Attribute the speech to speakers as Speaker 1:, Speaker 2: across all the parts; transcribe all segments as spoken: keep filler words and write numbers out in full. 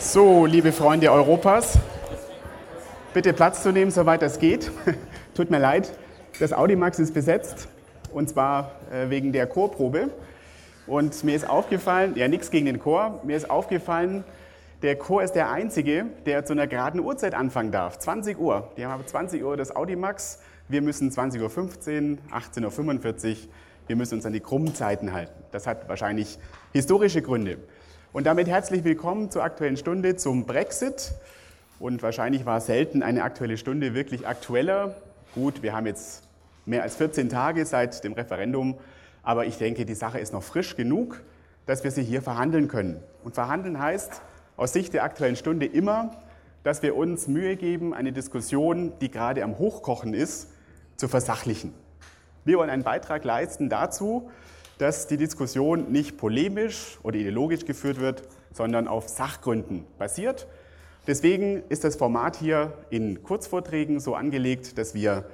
Speaker 1: So, liebe Freunde Europas, bitte Platz zu nehmen, soweit das geht. Tut mir leid, das Audimax ist besetzt, und zwar äh, wegen der Chorprobe. Und mir ist aufgefallen, ja nichts gegen den Chor, mir ist aufgefallen, der Chor ist der einzige, der zu einer geraden Uhrzeit anfangen darf, zwanzig Uhr. Die haben aber zwanzig Uhr das Audimax, wir müssen zwanzig Uhr fünfzehn, achtzehn Uhr fünfundvierzig, wir müssen uns an die krummen Zeiten halten. Das hat wahrscheinlich historische Gründe. Und damit herzlich willkommen zur Aktuellen Stunde zum Brexit. Und wahrscheinlich war selten eine Aktuelle Stunde wirklich aktueller. Gut, wir haben jetzt mehr als vierzehn Tage seit dem Referendum, aber ich denke, die Sache ist noch frisch genug, dass wir sie hier verhandeln können. Und verhandeln heißt aus Sicht der Aktuellen Stunde immer, dass wir uns Mühe geben, eine Diskussion, die gerade am Hochkochen ist, zu versachlichen. Wir wollen einen Beitrag leisten dazu, dass die Diskussion nicht polemisch oder ideologisch geführt wird, sondern auf Sachgründen basiert. Deswegen ist das Format hier in Kurzvorträgen so angelegt, dass wir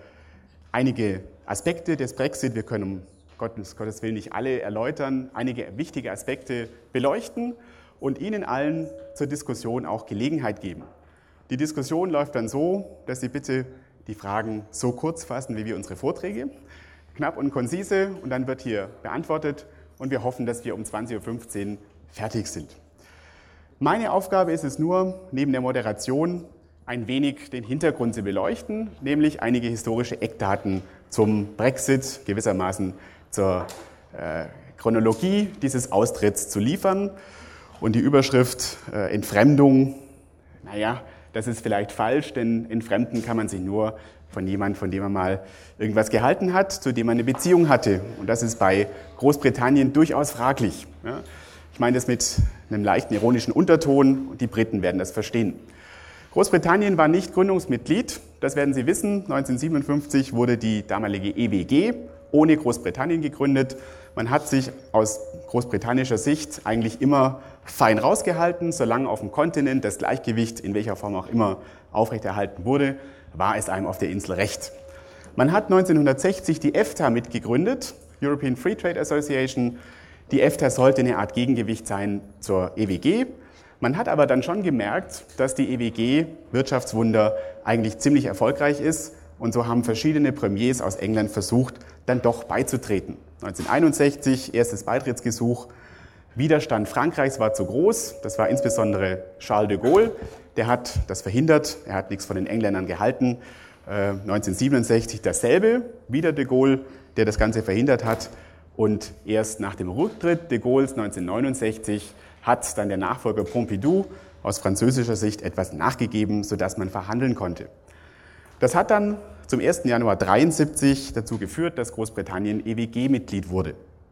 Speaker 1: einige Aspekte des Brexit, wir können um Gottes, Gottes Willen nicht alle erläutern, einige wichtige Aspekte beleuchten und Ihnen allen zur Diskussion auch Gelegenheit geben. Die Diskussion läuft dann so, dass Sie bitte die Fragen so kurz fassen, wie wir unsere Vorträge. Knapp und konzise, und dann wird hier beantwortet und wir hoffen, dass wir um zwanzig Uhr fünfzehn fertig sind. Meine Aufgabe ist es nur, neben der Moderation ein wenig den Hintergrund zu beleuchten, nämlich einige historische Eckdaten zum Brexit, gewissermaßen zur äh, Chronologie dieses Austritts zu liefern. Und die Überschrift äh, Entfremdung, naja, das ist vielleicht falsch, denn entfremden kann man sich nur von jemandem, von dem man mal irgendwas gehalten hat, zu dem man eine Beziehung hatte. Und das ist bei Großbritannien durchaus fraglich. Ja, ich meine das mit einem leichten ironischen Unterton, und die Briten werden das verstehen. Großbritannien war nicht Gründungsmitglied, das werden Sie wissen. neunzehnhundertsiebenundfünfzig wurde die damalige E W G ohne Großbritannien gegründet. Man hat sich aus großbritannischer Sicht eigentlich immer fein rausgehalten, solange auf dem Kontinent das Gleichgewicht in welcher Form auch immer aufrechterhalten wurde, war es einem auf der Insel recht. Man hat neunzehnhundertsechzig die EFTA mitgegründet, European Free Trade Association. Die EFTA sollte eine Art Gegengewicht sein zur E W G. Man hat aber dann schon gemerkt, dass die E W G, Wirtschaftswunder, eigentlich ziemlich erfolgreich ist. Und so haben verschiedene Premiers aus England versucht, dann doch beizutreten. neunzehnhunderteinundsechzig, erstes Beitrittsgesuch. Widerstand Frankreichs war zu groß. Das war insbesondere Charles de Gaulle. Der hat das verhindert. Er hat nichts von den Engländern gehalten. Äh, neunzehnhundertsiebenundsechzig dasselbe. Wieder de Gaulle, der das Ganze verhindert hat. Und erst nach dem Rücktritt de Gaulles neunzehnhundertneunundsechzig hat dann der Nachfolger Pompidou aus französischer Sicht etwas nachgegeben, sodass man verhandeln konnte. Das hat dann zum ersten Januar neunzehnhundertdreiundsiebzig dazu geführt, dass Großbritannien E W G-Mitglied wurde.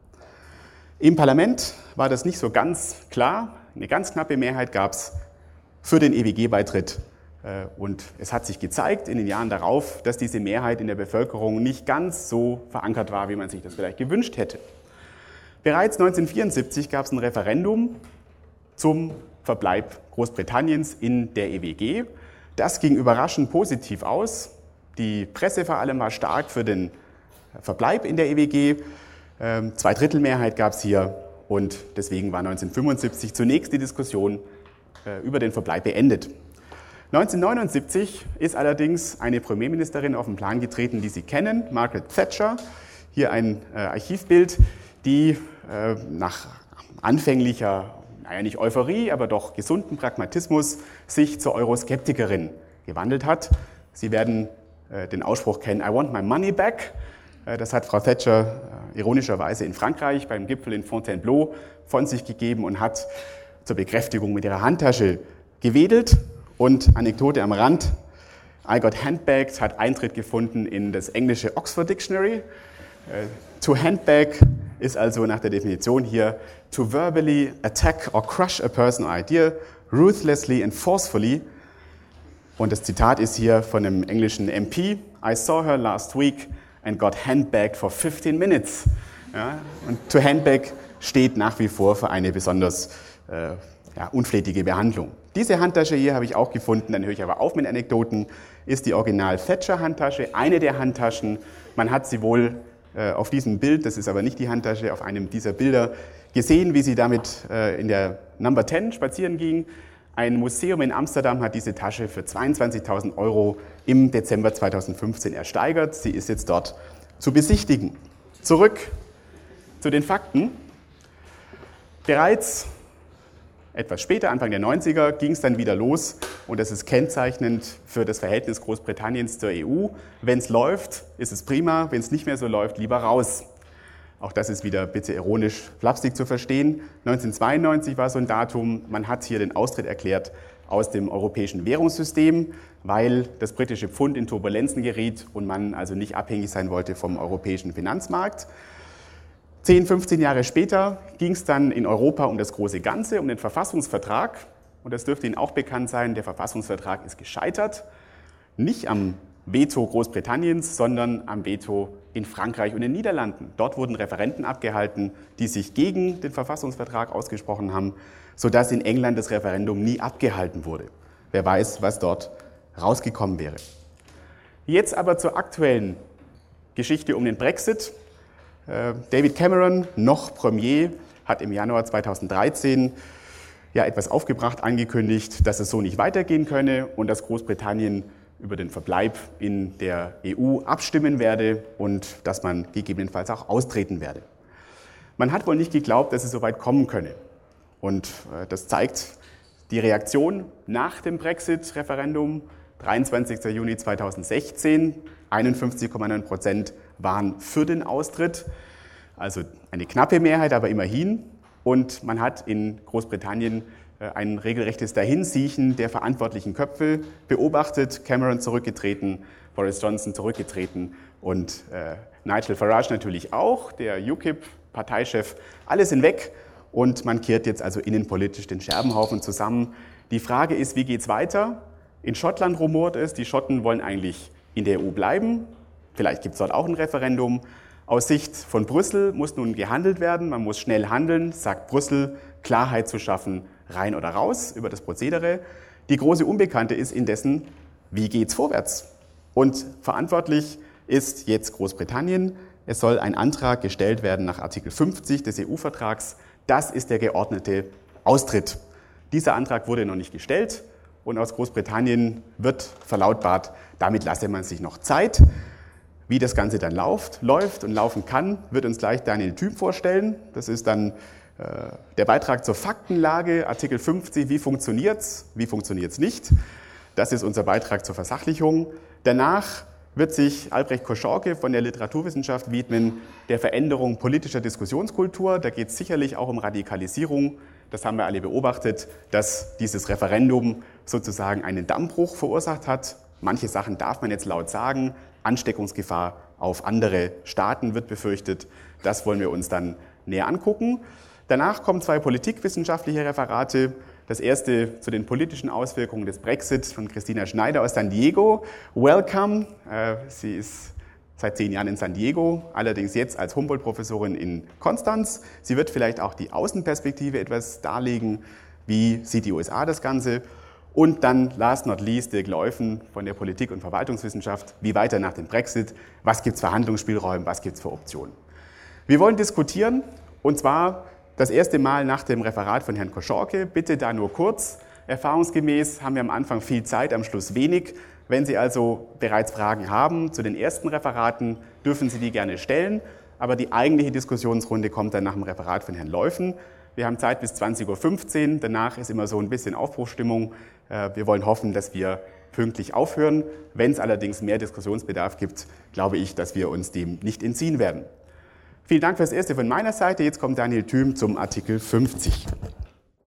Speaker 1: Im Parlament war das nicht so ganz klar. Eine ganz knappe Mehrheit gab es für den E W G-Beitritt. Und es hat sich gezeigt in den Jahren darauf, dass diese Mehrheit in der Bevölkerung nicht ganz so verankert war, wie man sich das vielleicht gewünscht hätte. Bereits neunzehnhundertvierundsiebzig gab es ein Referendum zum Verbleib Großbritanniens in der E W G. Das ging überraschend positiv aus. Die Presse vor allem war stark für den Verbleib in der E W G. Zweidrittelmehrheit gab es hier, und deswegen war neunzehnhundertfünfundsiebzig zunächst die Diskussion über den Verbleib beendet. neunzehnhundertneunundsiebzig ist allerdings eine Premierministerin auf den Plan getreten, die Sie kennen, Margaret Thatcher. Hier ein Archivbild, die nach anfänglicher, naja nicht Euphorie, aber doch gesunden Pragmatismus sich zur Euroskeptikerin gewandelt hat. Sie werden den Ausspruch kennen, I want my money back. Das hat Frau Thatcher ironischerweise in Frankreich beim Gipfel in Fontainebleau von sich gegeben und hat zur Bekräftigung mit ihrer Handtasche gewedelt. Und Anekdote am Rand, I got handbags hat Eintritt gefunden in das englische Oxford Dictionary. To handbag ist also nach der Definition hier to verbally attack or crush a person or idea ruthlessly and forcefully. Und das Zitat ist hier von einem englischen M P. I saw her last week and got handbagged for fifteen minutes. Ja, und to handbag steht nach wie vor für eine besonders äh, ja, unflätige Behandlung. Diese Handtasche hier habe ich auch gefunden, dann höre ich aber auf mit Anekdoten, ist die Original-Thatcher-Handtasche, eine der Handtaschen. Man hat sie wohl äh, auf diesem Bild, das ist aber nicht die Handtasche, auf einem dieser Bilder gesehen, wie sie damit äh, in der Number zehn spazieren ging. Ein Museum in Amsterdam hat diese Tasche für zweiundzwanzigtausend Euro im Dezember zweitausendfünfzehn ersteigert. Sie ist jetzt dort zu besichtigen. Zurück zu den Fakten. Bereits etwas später, Anfang der neunziger, ging es dann wieder los und das ist kennzeichnend für das Verhältnis Großbritanniens zur E U. Wenn es läuft, ist es prima, wenn es nicht mehr so läuft, lieber raus. Auch das ist wieder bitte ironisch flapsig zu verstehen. neunzehnhundertzweiundneunzig war so ein Datum, man hat hier den Austritt erklärt aus dem europäischen Währungssystem, weil das britische Pfund in Turbulenzen geriet und man also nicht abhängig sein wollte vom europäischen Finanzmarkt. zehn, fünfzehn Jahre später ging es dann in Europa um das große Ganze, um den Verfassungsvertrag. Und das dürfte Ihnen auch bekannt sein, der Verfassungsvertrag ist gescheitert. Nicht am Veto Großbritanniens, sondern am Veto in Frankreich und in den Niederlanden. Dort wurden Referenden abgehalten, die sich gegen den Verfassungsvertrag ausgesprochen haben, sodass in England das Referendum nie abgehalten wurde. Wer weiß, was dort rausgekommen wäre. Jetzt aber zur aktuellen Geschichte um den Brexit. David Cameron, noch Premier, hat im Januar zweitausenddreizehn ja etwas aufgebracht angekündigt, dass es so nicht weitergehen könne und dass Großbritannien über den Verbleib in der E U abstimmen werde und dass man gegebenenfalls auch austreten werde. Man hat wohl nicht geglaubt, dass es so weit kommen könne. Und das zeigt die Reaktion nach dem Brexit-Referendum, dreiundzwanzigster Juni zweitausendsechzehn, einundfünfzig Komma neun Prozent waren für den Austritt, also eine knappe Mehrheit, aber immerhin. Und man hat in Großbritannien ein regelrechtes Dahinsiechen der verantwortlichen Köpfe beobachtet. Cameron zurückgetreten, Boris Johnson zurückgetreten und äh, Nigel Farage natürlich auch, der U K I P-Parteichef. Alle sind weg und man kehrt jetzt also innenpolitisch den Scherbenhaufen zusammen. Die Frage ist, wie geht es weiter? In Schottland rumort es, die Schotten wollen eigentlich in der E U bleiben. Vielleicht gibt es dort auch ein Referendum. Aus Sicht von Brüssel muss nun gehandelt werden. Man muss schnell handeln, sagt Brüssel, Klarheit zu schaffen, rein oder raus über das Prozedere. Die große Unbekannte ist indessen, wie geht's vorwärts? Und verantwortlich ist jetzt Großbritannien. Es soll ein Antrag gestellt werden nach Artikel fünfzig des E U-Vertrags. Das ist der geordnete Austritt. Dieser Antrag wurde noch nicht gestellt und aus Großbritannien wird verlautbart, damit lasse man sich noch Zeit. Wie das Ganze dann läuft, läuft und laufen kann, wird uns gleich Daniel Thüm vorstellen. Das ist dann äh, der Beitrag zur Faktenlage, Artikel fünfzig, wie funktioniert's, wie funktioniert's nicht. Das ist unser Beitrag zur Versachlichung. Danach wird sich Albrecht Koschorke von der Literaturwissenschaft widmen der Veränderung politischer Diskussionskultur. Da geht es sicherlich auch um Radikalisierung. Das haben wir alle beobachtet, dass dieses Referendum sozusagen einen Dammbruch verursacht hat. Manche Sachen darf man jetzt laut sagen. Ansteckungsgefahr auf andere Staaten wird befürchtet. Das wollen wir uns dann näher angucken. Danach kommen zwei politikwissenschaftliche Referate. Das erste zu den politischen Auswirkungen des Brexit von Christina Schneider aus San Diego. Welcome. Sie ist seit zehn Jahren in San Diego, allerdings jetzt als Humboldt-Professorin in Konstanz. Sie wird vielleicht auch die Außenperspektive etwas darlegen. Wie sieht die U S A das Ganze? Und dann, last not least, Dirk Leuven von der Politik- und Verwaltungswissenschaft. Wie weiter nach dem Brexit? Was gibt es für Handlungsspielräume? Was gibt es für Optionen? Wir wollen diskutieren, und zwar das erste Mal nach dem Referat von Herrn Koschorke. Bitte da nur kurz. Erfahrungsgemäß haben wir am Anfang viel Zeit, am Schluss wenig. Wenn Sie also bereits Fragen haben zu den ersten Referaten, dürfen Sie die gerne stellen. Aber die eigentliche Diskussionsrunde kommt dann nach dem Referat von Herrn Leuven. Wir haben Zeit bis zwanzig Uhr fünfzehn. Danach ist immer so ein bisschen Aufbruchsstimmung. Wir wollen hoffen, dass wir pünktlich aufhören. Wenn es allerdings mehr Diskussionsbedarf gibt, glaube ich, dass wir uns dem nicht entziehen werden. Vielen Dank fürs Erste von meiner Seite. Jetzt kommt Daniel Thüm zum Artikel fünfzig.